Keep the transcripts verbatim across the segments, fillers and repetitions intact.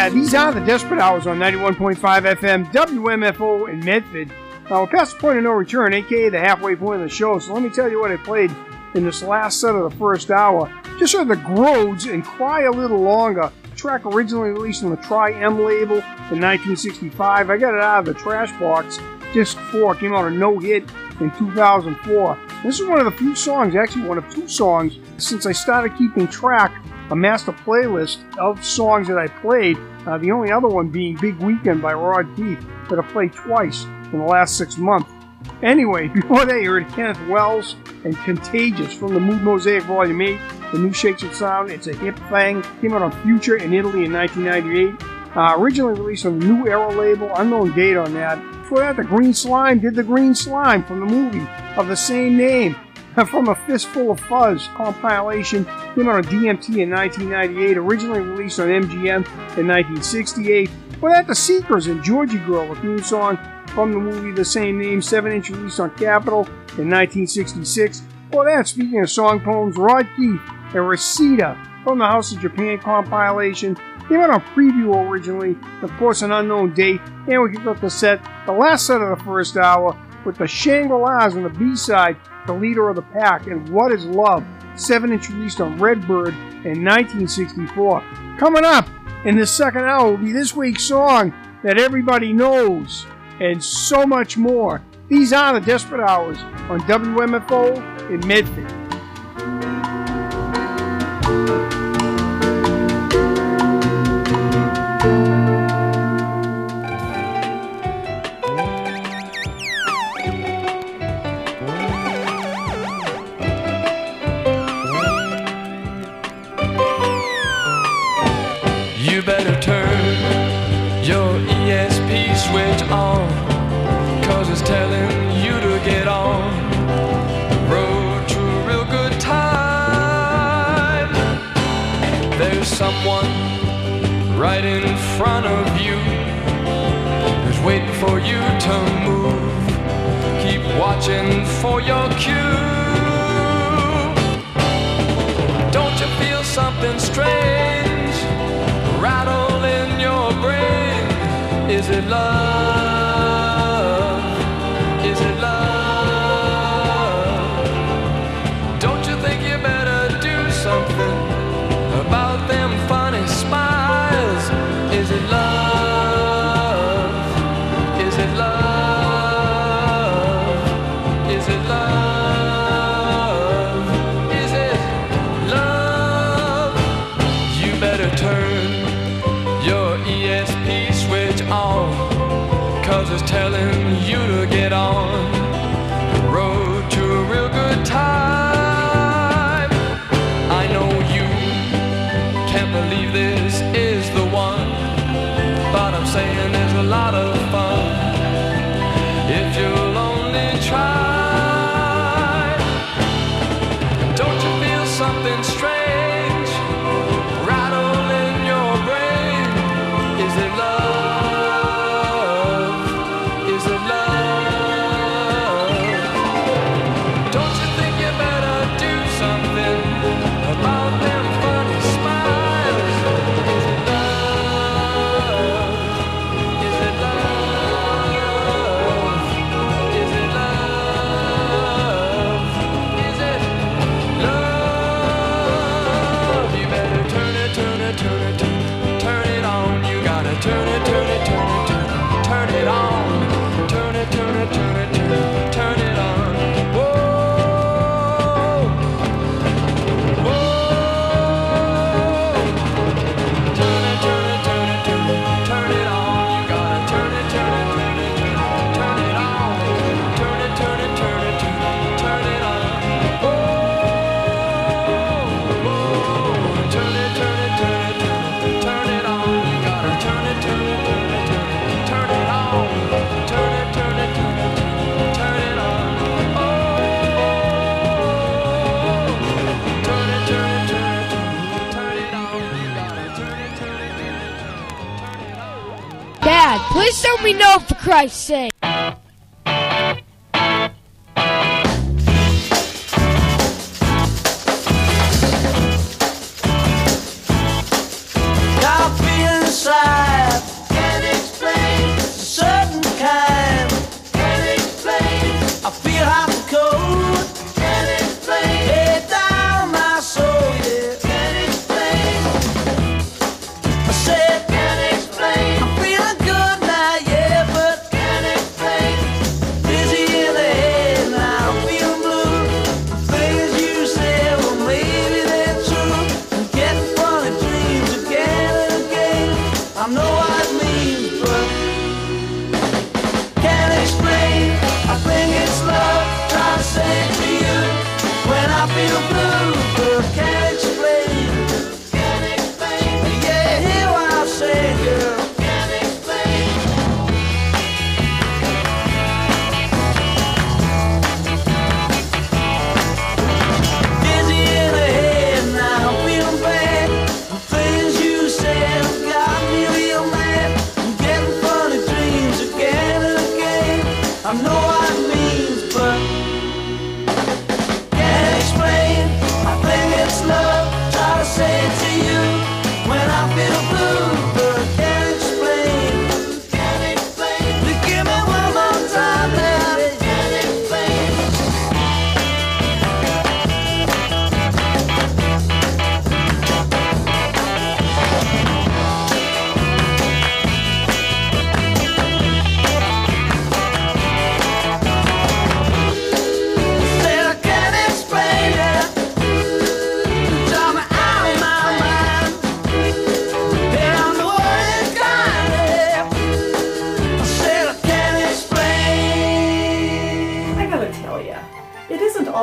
Yeah, these are the Desperate Hours on ninety-one point five F M, W M F O in Medford. Now, we're past the point of no return, a k a the halfway point of the show, so let me tell you what I played in this last set of the first hour. Just heard the Grodes and Cry a Little Longer, track originally released on the Tri-M label in nineteen sixty-five. I got it out of the Trash Box. Disc four came out a no-hit in two thousand four. This is one of the few songs, actually one of two songs, since I started keeping track, a master playlist of songs that I played, uh, the only other one being Big Weekend by Rod Keefe, that I played twice in the last six months. Anyway, before that you heard Kenneth Wells and Contagious from the Mood Mosaic Volume eight, The New Shakes and Sound. It's a hip thing. Came out on Future in Italy in nineteen ninety-eight. Uh, originally released on the New Era label, unknown date on that. Before that, the Green Slime did the Green Slime from the movie of the same name. From a Fistful of Fuzz compilation, came out on D M T in nineteen ninety-eight, originally released on M G M in nineteen sixty-eight. Before that, the Seekers and Georgie Girl, a theme song from the movie the same name, seven inch released on Capitol in nineteen sixty-six. Before that, speaking of song poems, Rod Keefe and Reseda from the House of Japan compilation. Came out on Preview originally, of course an unknown date, and we kicked off the set, the last set of the first hour, with the Shangri-Las on the B-side, The Leader of the Pack, and What Is Love, seven inch released on Redbird in nineteen sixty-four. Coming up in this second hour will be this week's song that everybody knows, and so much more. These are the Desperate Hours on W M F O in Medford. You better turn your E S P switch on, 'cause it's telling you to get on the road to a real good time. There's someone right in front of you who's waiting for you to move. Keep watching for your cue. Don't you feel something strange rattle in your brain? Is it love? Is it love? Don't you think you better do something about them funny smiles? Is it love? Is it love? Is it love? Is it love? You better turn your E S P switch on, 'cause it's telling you to get on the road to a real good time. I know you can't believe this is the one, but I'm saying there's a lot of fun if you'll only try. Don't you feel something strange rattle in your brain? Is it love? Is it love? Don't you think you better do something about them funny smiles? Is it love? Is it love? Is it love? Is it love? You better turn it, turn it, turn it, turn it, turn it on. You gotta turn it, turn it, turn it, turn it, turn it on. Turn it, turn it, turn it, turn it, turn it on. Whoa, whoa. Turn it, turn it, turn it, turn it, turn it on. You gotta turn it, turn it, turn it, turn it, turn it on. Turn it, turn it, turn it, turn it, turn it on. Whoa, whoa. Turn it, turn it, turn it, turn it, turn it on. You gotta turn it, turn it, turn it, turn it, turn it on. Turn it, turn it, turn it, turn it, turn it on. Oh, turn it, turn it, turn it, turn it, turn it on. You gotta turn it, turn it, turn it, turn it on. Dad, please tell me no for Christ's sake. I'll be inside.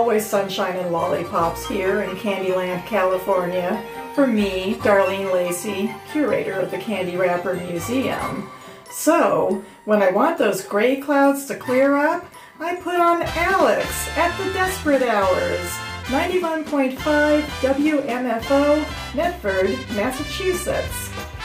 always sunshine and lollipops here in Candyland, California, for me, Darlene Lacey, curator of the Candy Wrapper Museum. So, when I want those gray clouds to clear up, I put on Alex at the Desperate Hours, ninety-one point five W M F O, Medford, Massachusetts.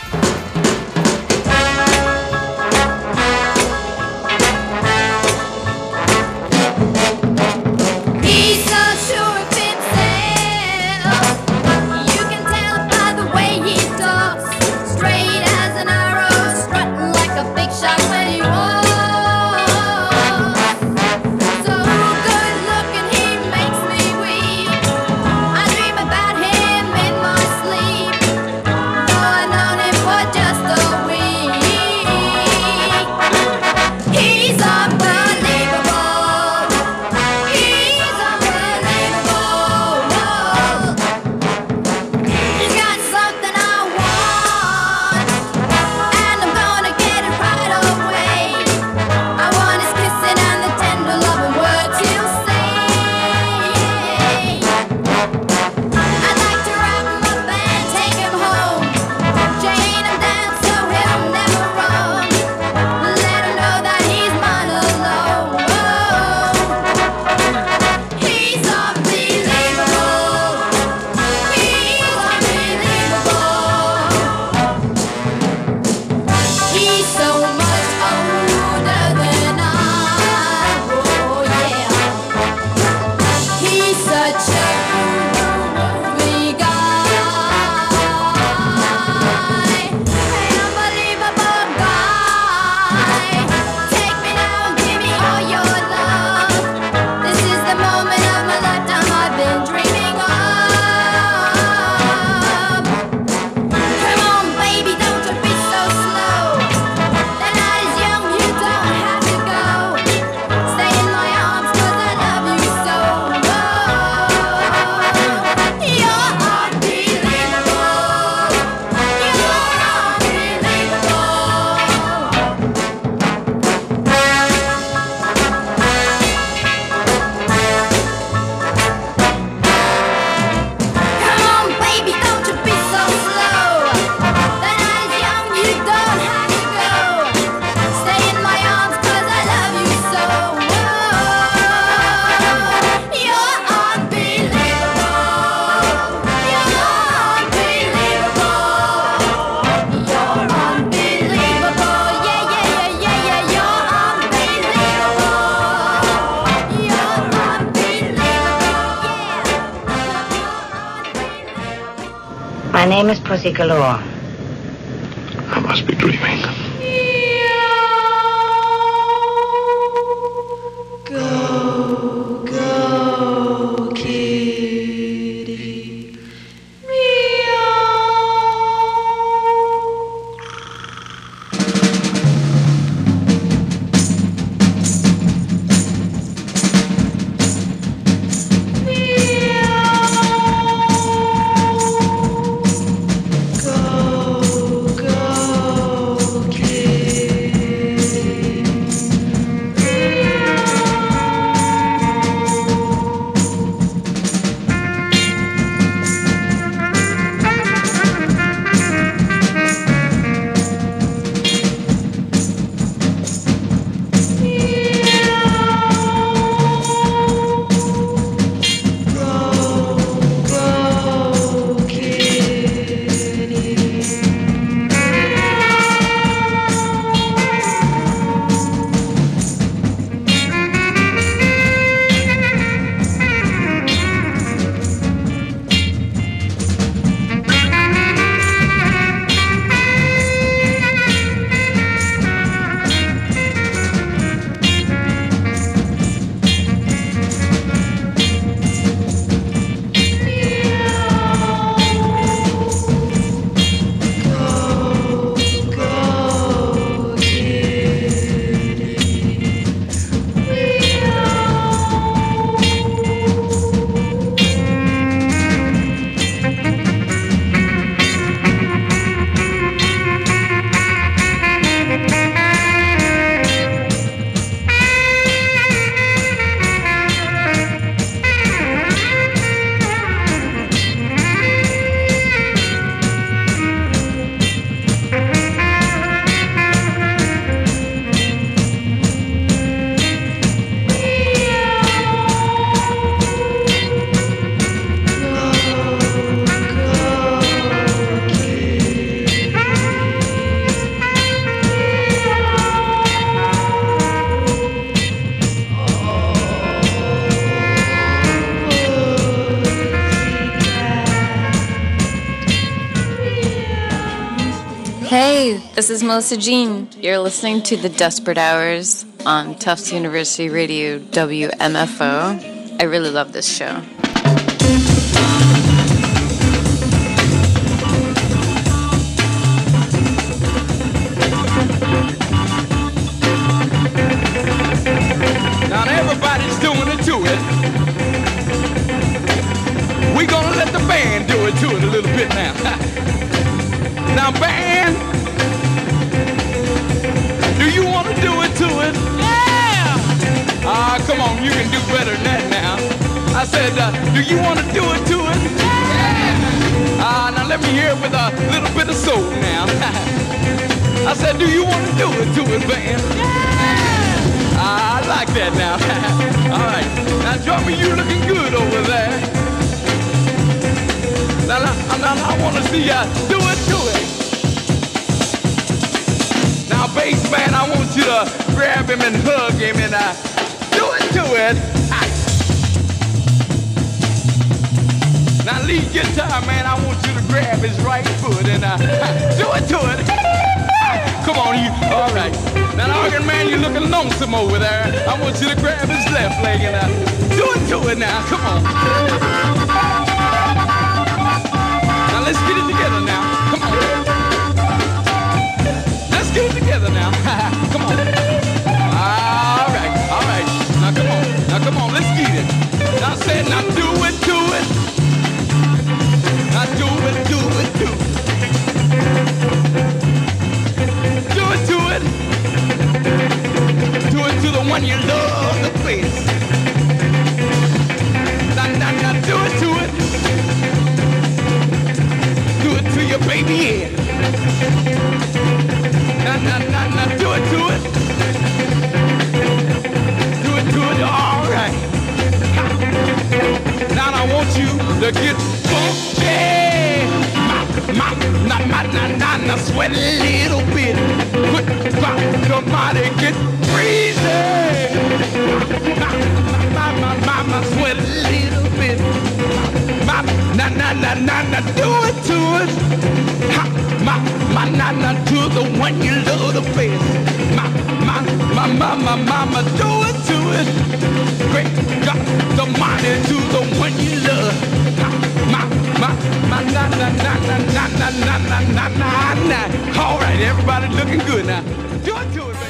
My name is Pussy Galore. I must be dreaming. Go, go, kitty. Meow. Go, go, kitty. Hey, this is Melissa Jean. You're listening to The Desperate Hours on Tufts University Radio W M F O. I really love this show. Now everybody's doing it to it. We're gonna let the band do it to it a little bit now. Now band, do you want to do it to it? Yeah! Ah, come on, you can do better than that now. I said, uh, do you want to do it to it? Yeah! Ah, now let me hear it with a little bit of soul now. I said, do you want to do it to it, band? Yeah! Ah, I like that now. All right, now drummer, you looking good over there. Now, now, now I want to see ya do it to it. Now, bass man, I want you to grab him and hug him and uh, do it to it. Ah. Now, lead guitar man, I want you to grab his right foot and uh, do it to it. Ah. Come on, you. All right. Now, the organ man, you're looking lonesome over there. I want you to grab his left leg and uh, do it to it now. Come on. Now, let's get it together now. Come on. Let's get it together now. Come on. All right, all right. Now come on, now come on, let's get it. Now I said, now do it, do it. Now do it, do it, do it. Do it to it. Do it to the one you love the best. Now, now, now do it to it. Do it to your baby head. Now, now, now, now, do it to it. Do it to it, all right. Now I want you to get funky. My, my, my, my, my, my, sweat a little bit. Put, pop, come out and get breezy. My, my, my, my, my, sweat a little bit. My, na, na, na, na, na, do it to it. Ha, my, my, na, na, to the one you love the best. My, my, my, my, my, mama, do it to it. Great God, the money to the one you love. Ha, my, my, my, na, na, na, na, na, na, na, na, na, na. All right, everybody looking good now. Do it to it, baby.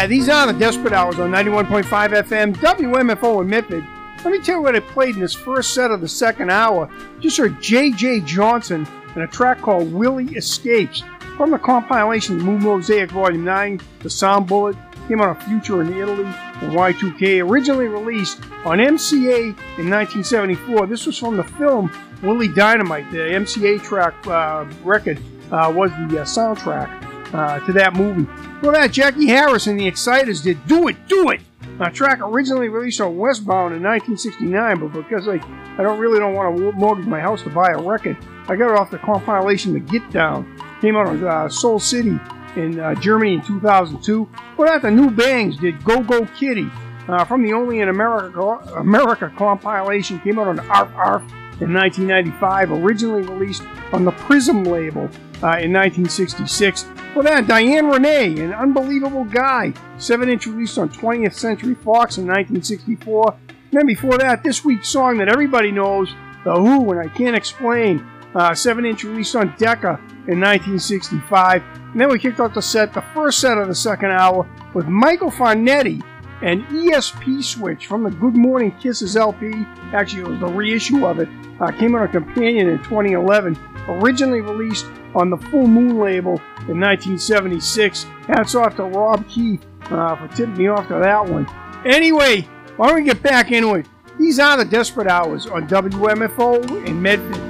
these are the Desperate Hours on ninety-one point five F M, W M F O in Medford. Let me tell you what I played in this first set of the second hour. Just heard J J Johnson and a track called Willie Escapes from the compilation Moon Mosaic Volume nine, The Sound Bullet, came out of Future in Italy and Y two K, originally released on M C A in nineteen seventy-four. This was from the film Willie Dynamite. The M C A track uh, record uh, was the uh, soundtrack uh, to that movie. Well, that Jackie Harris and the Exciters did Do It, Do It! A track originally released on Westbound in nineteen sixty-nine, but because I, I don't really don't want to mortgage my house to buy a record, I got it off the compilation The Get Down. Came out of uh, Soul City in uh, Germany in two thousand two. Well, that the New Bangs did Go Go Kitty uh, from the Only in America America compilation. Came out on Arf Arf in nineteen ninety-five, originally released on the Prism label uh, in nineteen sixty-six. Well, that Diane Renee, An Unbelievable Guy, seven inch released on twentieth Century Fox in nineteen sixty-four. And then before that, this week's song that everybody knows, The Who, and I Can't Explain, uh, seven inch released on Decca in nineteen sixty-five. And then we kicked off the set, the first set of the second hour, with Michael Farnetti and E S P Switch from the Good Morning Kisses L P. Actually, it was the reissue of it. Uh, came out on Companion in twenty eleven. Originally released on the Full Moon label in nineteen seventy-six. Hats off to Rob Keith uh, for tipping me off to that one. Anyway, why don't we get back into it? These are the Desperate Hours on W M F O in Medford.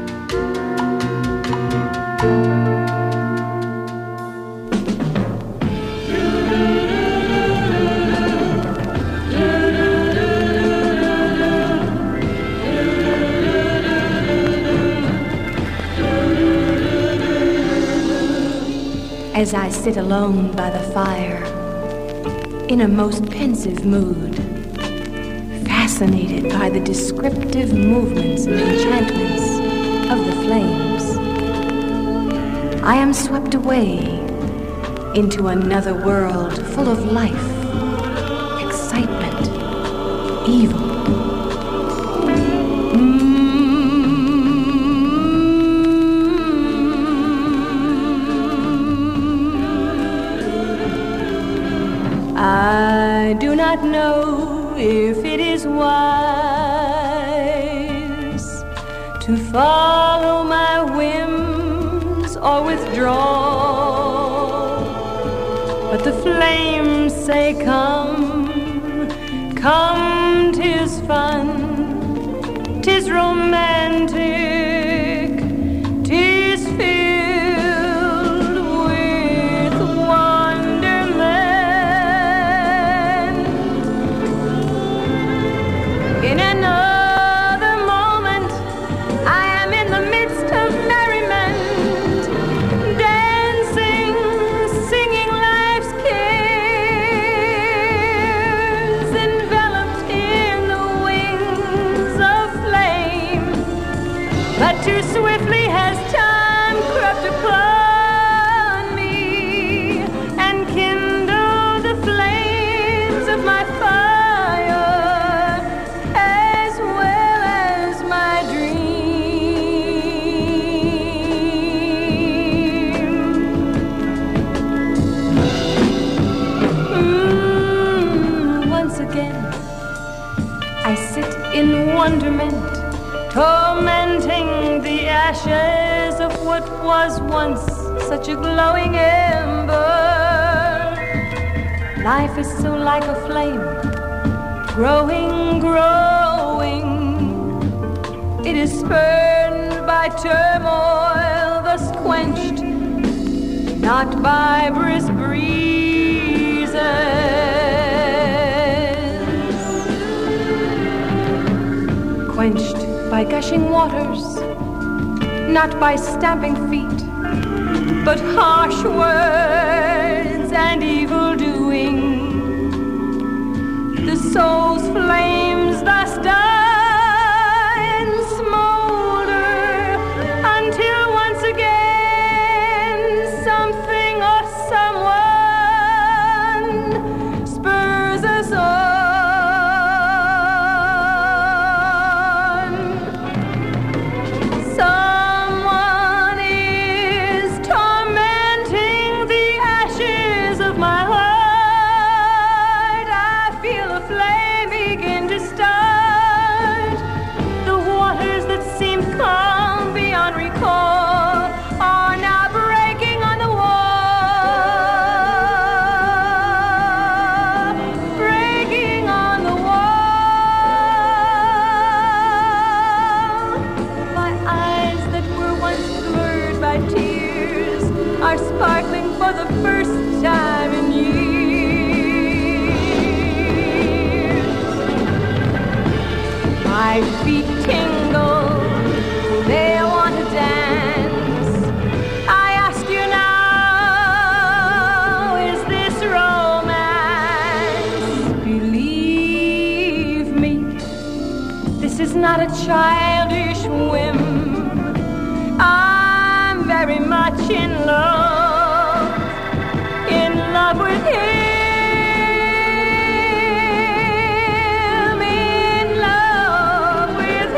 As I sit alone by the fire, in a most pensive mood, fascinated by the descriptive movements and enchantments of the flames, I am swept away into another world full of life, excitement, evil. I do not know if it is wise to follow my whims or withdraw, but the flames say come, come, 'tis fun, 'tis romantic, 'tis filled with wonderment. In another moment, I am in the midst of merriment, dancing, singing life's cares, enveloped in the wings of flame. But too swiftly has time crept upon me and kindled the flames of my fire as well as my dream. Mm, once again, I sit in wonderment, tormenting the ashes of what was once such a glowing ember. Life is so like a flame, growing, growing. It is spurned by turmoil, thus quenched, not by brisk breezes, quenched by gushing waters, not by stamping feet, but harsh words and evil doing. The soul's flames thus die and smolder until once again something or someone spurs us on. Someone is tormenting the ashes of my heart for the first time in years. My feet tingle, they want to dance. I ask you now, is this romance? Believe me, this is not a childish whim. I'm very much in love, in love with him, in love with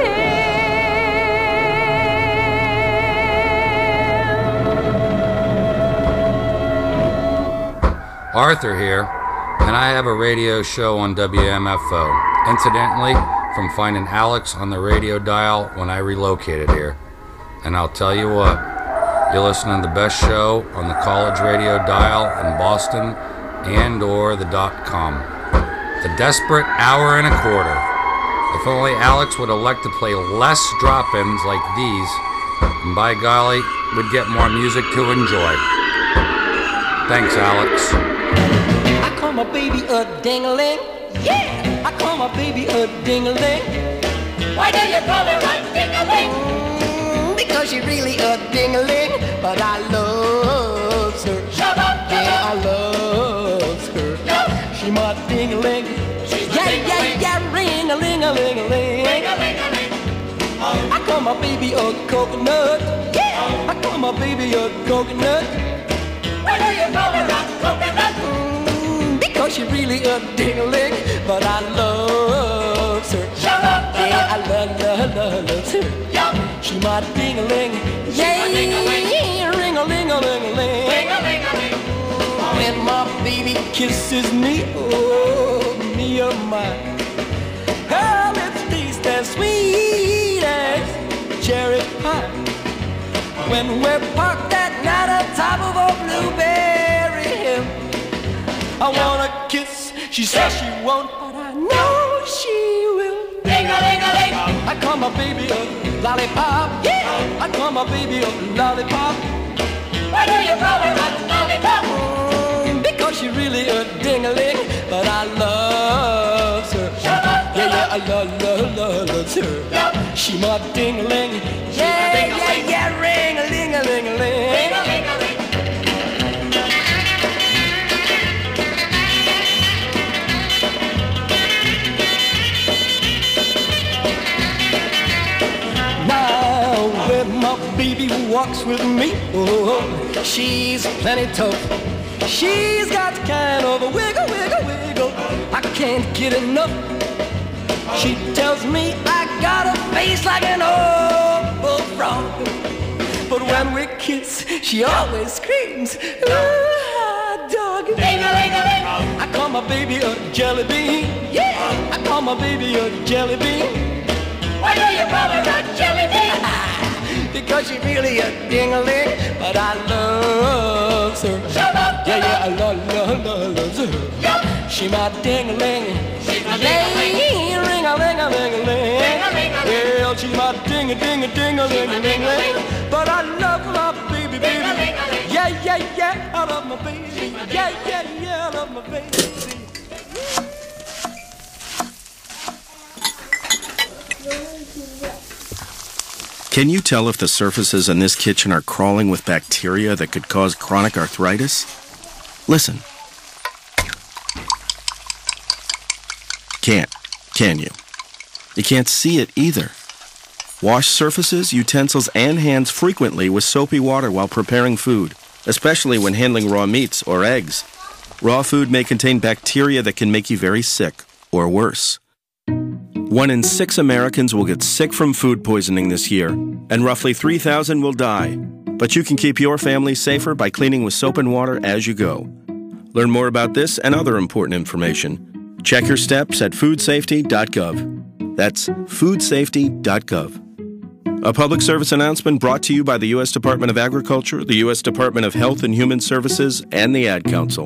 him. Arthur here, and I have a radio show on W M F O. Incidentally, from finding Alex on the radio dial when I relocated here. And I'll tell you what, you're listening to the best show on the college radio dial in Boston and or the dot com. The Desperate Hour and a Quarter. If only Alex would elect to play less drop-ins like these, and by golly, we'd get more music to enjoy. Thanks, Alex. I call my baby a ding-a-ling. Yeah! I call my baby a ding-a-ling. Why do you call her a ding-a-ling? Mm, because she really a ding-a-ling, but I loves her. Shut up! Yeah, I loves her. No. She my ding-a-ling. She's yeah, yeah, yeah, ring-a-ling-a-ling-a-ling. Ring-a-ling-a-ling. Oh. I call my baby a coconut. Yeah! I call my baby a coconut. Why do you call her a coconut? Mm, because she really a ding-a-ling, but I loves her. Shut up! Yeah, I love, love, love, loves her. Yep. She my ding-a-ling. Yeah, ring-a-ling-a-ling. Ring-a-ling-a-ling-a-ling. Ring-a-ling-a-ling. When my baby kisses me, oh, me oh my, her lips taste as sweet as cherry pie. When we're parked that night on top of a blueberry hill, I wanna kiss, she says she won't, but I know she will. Ring-a-ling-a-ling. I call my baby a lollipop. Yeah. I call my baby a lollipop. Why do you call her a lollipop? Mm, because she really a ding-a-ling, but I loves her. Shut up, yeah, yeah, I love, love, love, loves her. Yep. She my ding-a-ling. Yeah, yeah, yeah, ring-a-ling-a-ling-a-ling. Ring-a-ling-a-ling. My baby walks with me, oh, she's plenty tough. She's got kind of a wiggle, wiggle, wiggle. I can't get enough. She tells me I got a face like an old bullfrog, but when we kiss, she always screams, ah, dog. Ding-a-ling-a-ling. I call my baby a jelly bean. Yeah, I call my baby a jelly bean. Why do you call her a jelly bean? Because she really a ding-a-ling, but I loves her. Shut up! Yeah, yeah, I love, love, love, loves her. Yep. She my ding-a-ling. She's my ding-a-ling. Ring-a-ling-a-ling-a-ling. Ring-a-ling-a-ling. Yeah, she my ding-a-ding-a-ding-a-ling-a-ling. But I love my baby, baby. Yeah, yeah, yeah, I love my baby. Yeah, yeah, yeah, I love my baby. Can you tell if the surfaces in this kitchen are crawling with bacteria that could cause chronic arthritis? Listen. Can't, can you? You can't see it either. Wash surfaces, utensils, and hands frequently with soapy water while preparing food, especially when handling raw meats or eggs. Raw food may contain bacteria that can make you very sick, or worse. One in six Americans will get sick from food poisoning this year, and roughly three thousand will die. But you can keep your family safer by cleaning with soap and water as you go. Learn more about this and other important information. Check your steps at food safety dot gov. That's food safety dot gov. A public service announcement brought to you by the U S Department of Agriculture, the U S Department of Health and Human Services, and the Ad Council.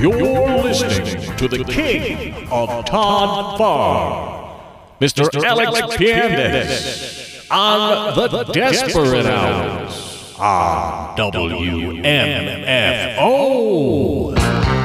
You're listening to the king of Todd Farr, Mister Alex Piandes, on the Desperate Hours on W M F O.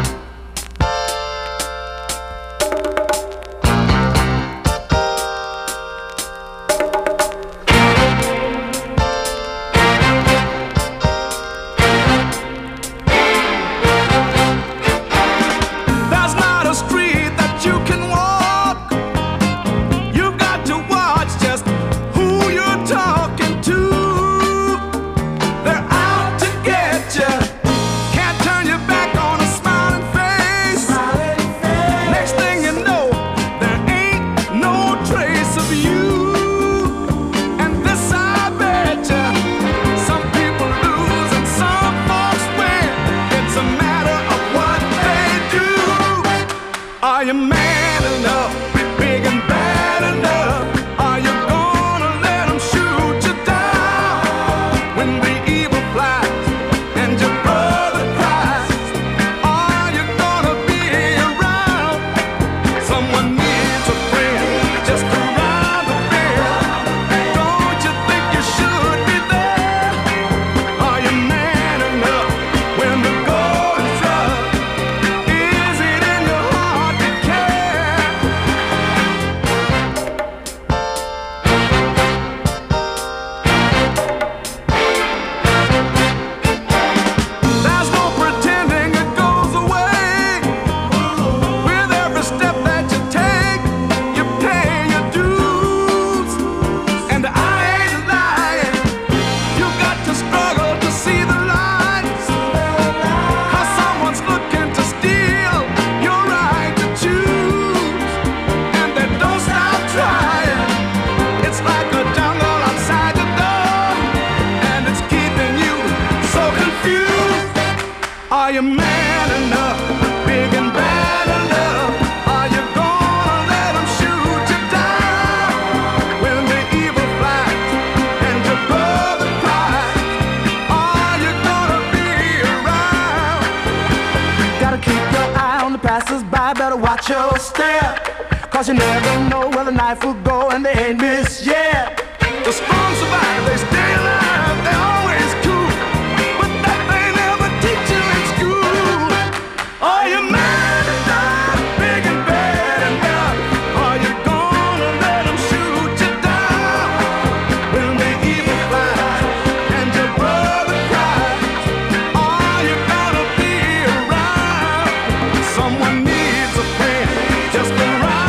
Cause you never know where the knife will go, and they ain't missed yet. The strong survive, they stay alive, they're always cool, but that they never teach you in school. Are you mad enough, big and bad enough? Are you gonna let them shoot you down? When the evil flies and your brother cries, are you gonna be around? Someone needs a friend, just around.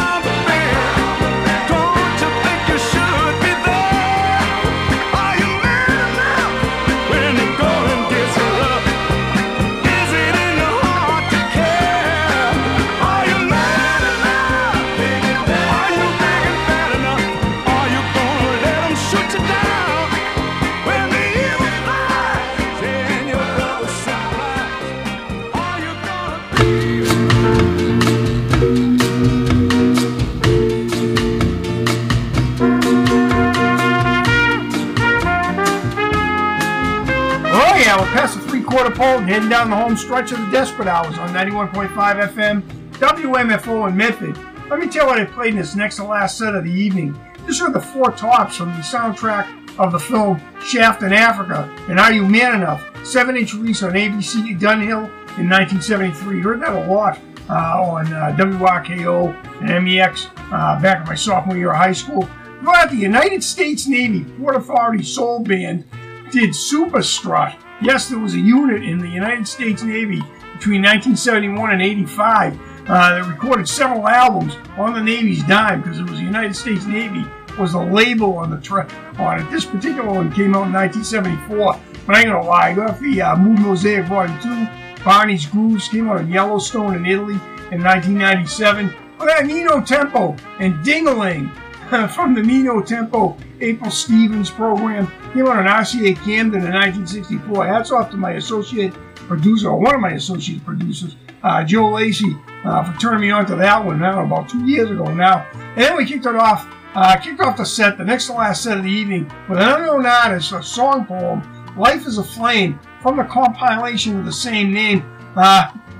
Past the three-quarter pole and heading down the home stretch of the Desperate Hours on ninety-one point five F M, W M F O in Medford. Let me tell you what I played in this next to last set of the evening. These are the Four Tops from the soundtrack of the film Shaft in Africa and Are You Man Enough? seven-inch release on A B C Dunhill in nineteen seventy-three. You heard that a lot uh, on uh, W R K O and M E X uh, back in my sophomore year of high school. But the United States Navy Port Authority Soul Band did Super Strut. Yes, there was a unit in the United States Navy between nineteen seventy-one and eighty-five uh, that recorded several albums on the Navy's dime because it was the United States Navy was the label on the tra- on it. This particular one came out in nineteen seventy-four, but I ain't gonna lie. I got the uh, Mood Mosaic Volume two, Barney's Grooves came out in Yellowstone in Italy in nineteen ninety-seven. Well, that Nino Tempo and Ding-a-Ling from the Nino Tempo April Stevens program came out on R C A Camden in nineteen sixty-four. Hats off to my associate producer, or one of my associate producers, uh, Joe Lacey, uh, for turning me on to that one, I don't know, about two years ago now. And then we kicked it off, uh, kicked off the set, the next to last set of the evening, with an unknown artist, a song poem, Life is a Flame, from the compilation of the same name. Uh,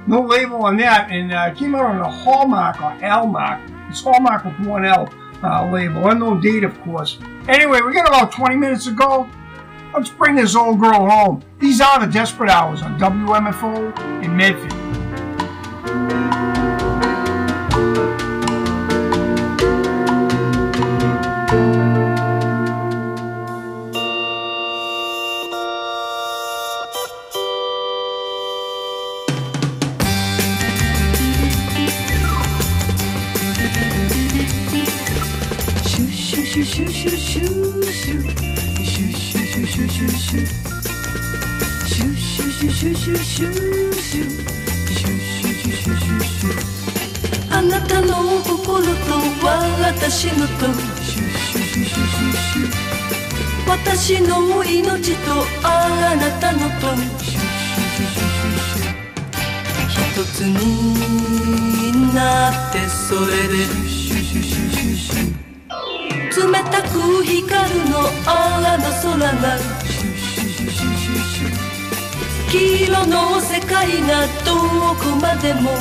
No label on that, and uh, it came out on a Hallmark or Hallmark. It's Hallmark with one L uh, label. Unknown date, of course. Anyway, we got about twenty minutes to go. Let's bring this old girl home. These are the Desperate Hours on W M F O in Medford. あなたの心と私のと私の命とあなたのと一つになってそれで冷たく光るのあの空が黄色の世界がどこまでも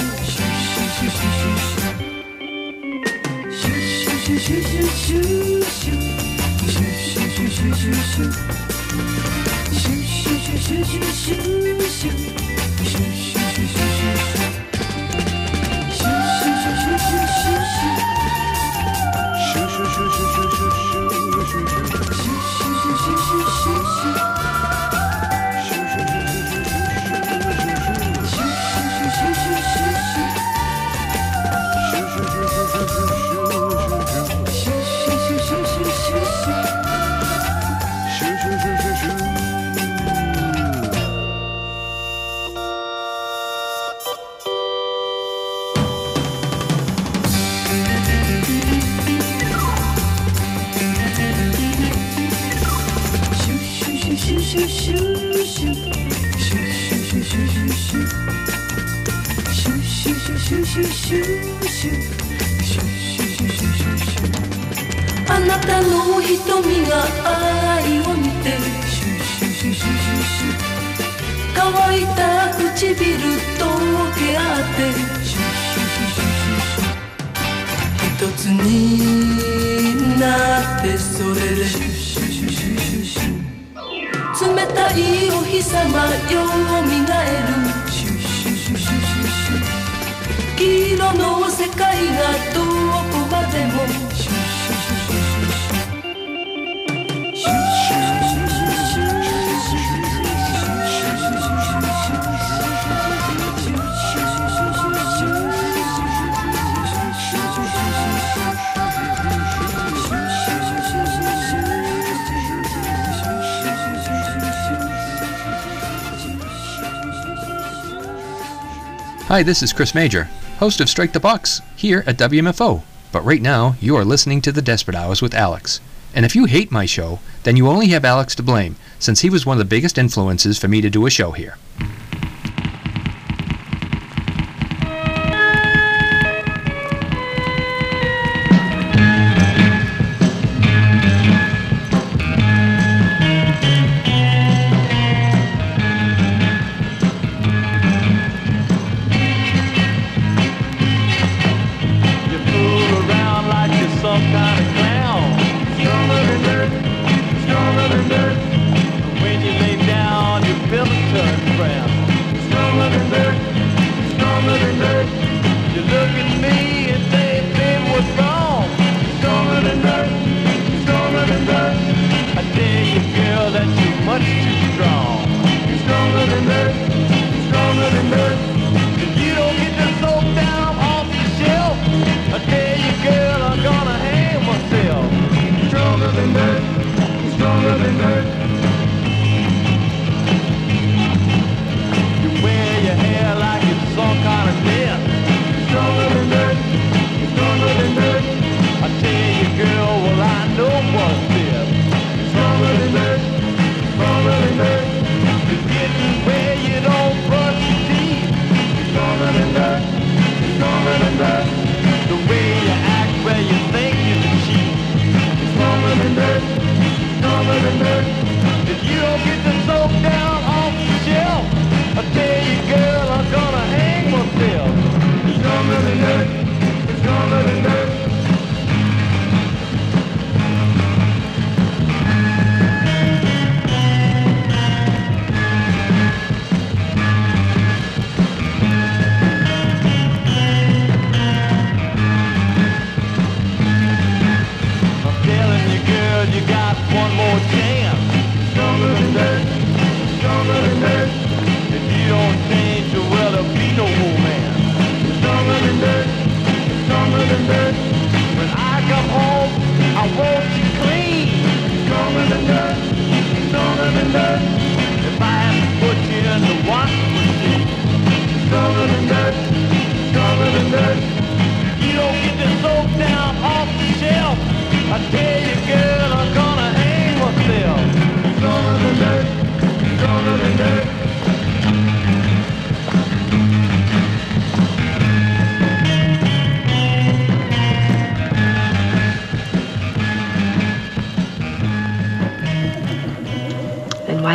あなたの瞳が愛を見て乾いた唇とけ合って一つになってそれで冷たいお日様よみがえる黄色の世界がどこまでも Hi, this is Chris Major, host of Strike the Box, here at W M F O. But right now, you are listening to The Desperate Hours with Alex. And if you hate my show, then you only have Alex to blame, since he was one of the biggest influences for me to do a show here. When you lay down, you feel it turn brown.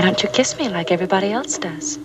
don't you kiss me like everybody else does?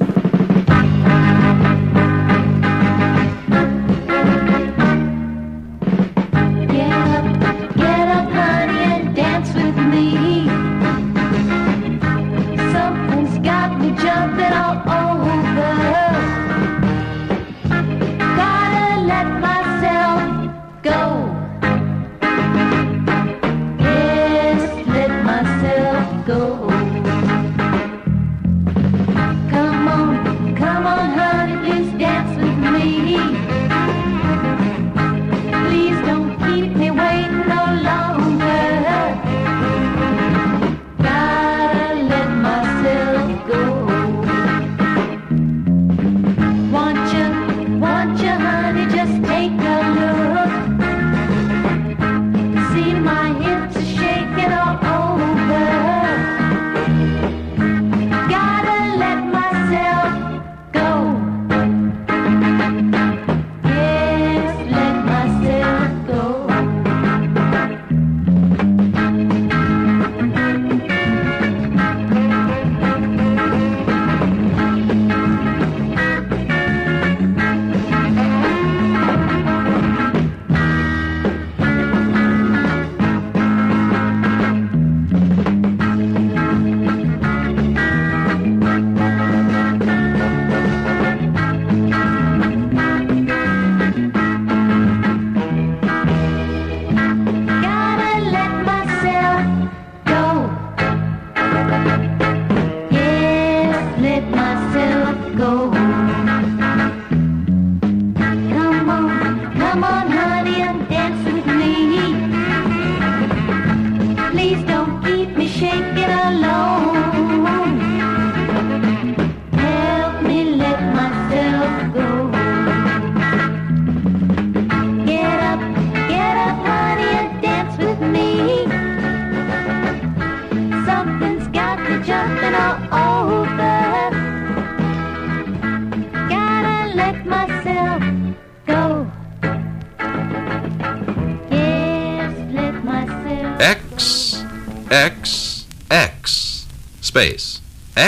Space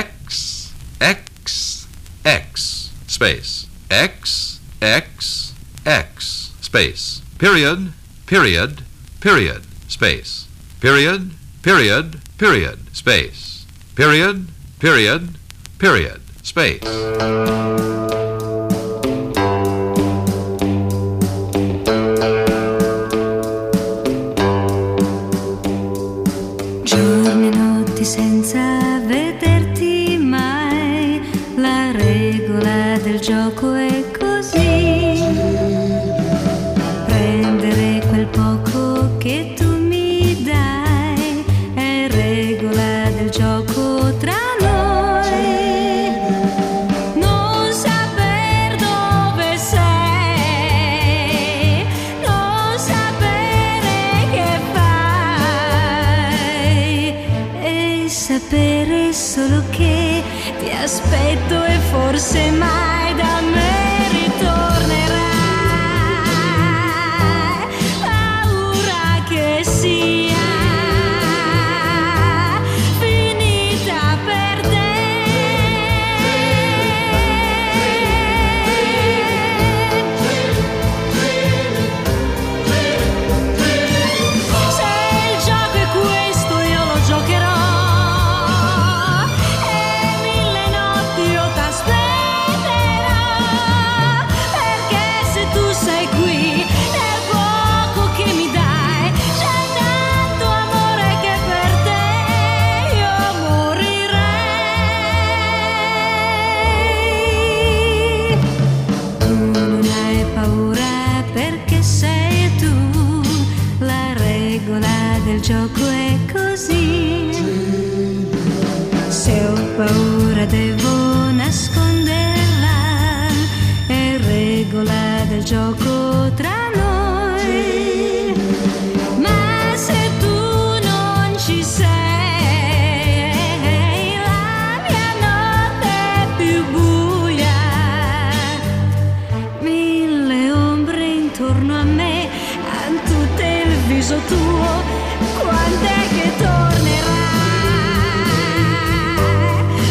X X X space X X X space period period period space period period period space period period period space. Giorni e notti senza vederti mai, la regola del gioco è così: prendere quel poco che tu mi dai, è regola del gioco tra noi. Non saper dove sei, non sapere che fai, e sapere solo che ti aspetto e forse mai da me ritornerai. Paura che sia finita per te. Se il gioco è questo io lo giocherò. Sei qui nel poco che mi dai, c'è tanto amore che per te io morirei. Tu non hai paura perché sei tu, la regola del gioco è così. Se ho paura devo nasconderla, è regola del gioco tra noi. Ma se tu non ci sei, la mia notte è più buia, mille ombre intorno a me han tutte il viso tuo. Quant'è che tornerai?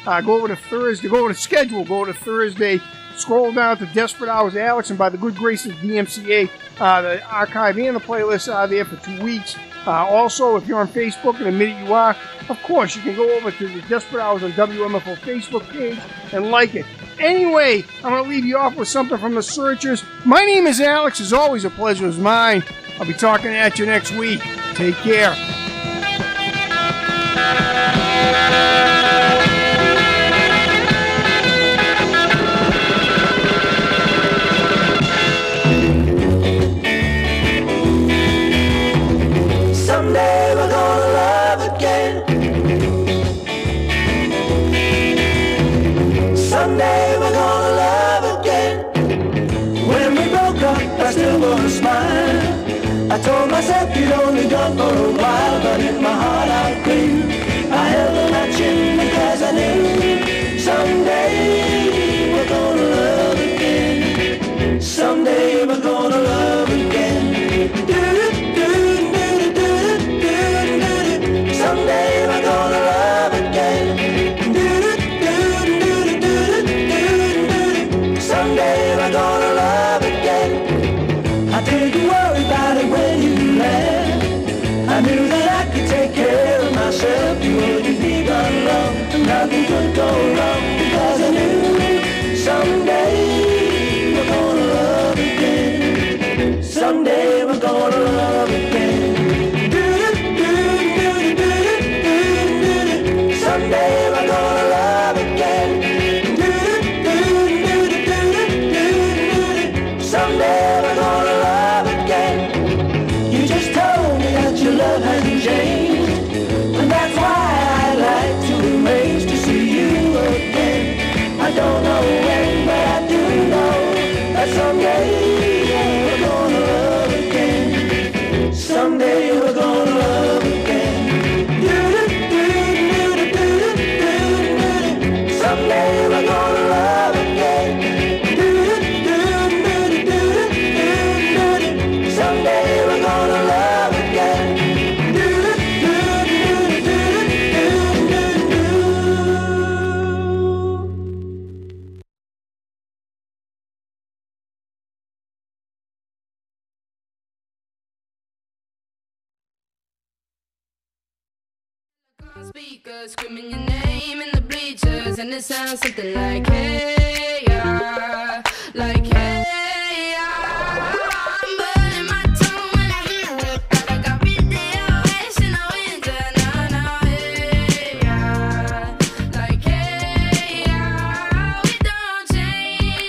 Uh, go over to Thursday, go over to schedule, go over to Thursday, scroll down to Desperate Hours Alex, and by the good graces of D M C A, uh, the archive and the playlist are there for two weeks. Uh, also, if you're on Facebook, and admit it you are, of course, you can go over to the Desperate Hours on W M F O Facebook page and like it. Anyway, I'm going to leave you off with something from the Searchers. My name is Alex. It's always a pleasure. It's mine. I'll be talking at you next week. Take care. Someday we're gonna love again. Someday we're gonna love again. When we broke up, I still wanna smile. I told myself you'd only gone for a while, but in my heart I knew I held on my chin because I knew someday we're gonna love again. Someday we're gonna love again. Someday we're gonna love again. Someday we're gonna love again. I didn't worry about it when you left. I knew that I could take care of myself. You wouldn't be gone long, and nothing could go wrong, because I knew someday we're gonna love again. Someday we're gonna love again. Someday we're gonna love again. Someday we're gonna love again. You just told me that your love hasn't changed, and that's why I'd like to arrange to see you again. I don't know when, but I do know that someday we're gonna love again. Someday we're gonna love again. Someday we're gonna love again. Someday we're gonna love again. Speakers screaming your name in the bleachers, and it sounds something like, hey, yeah.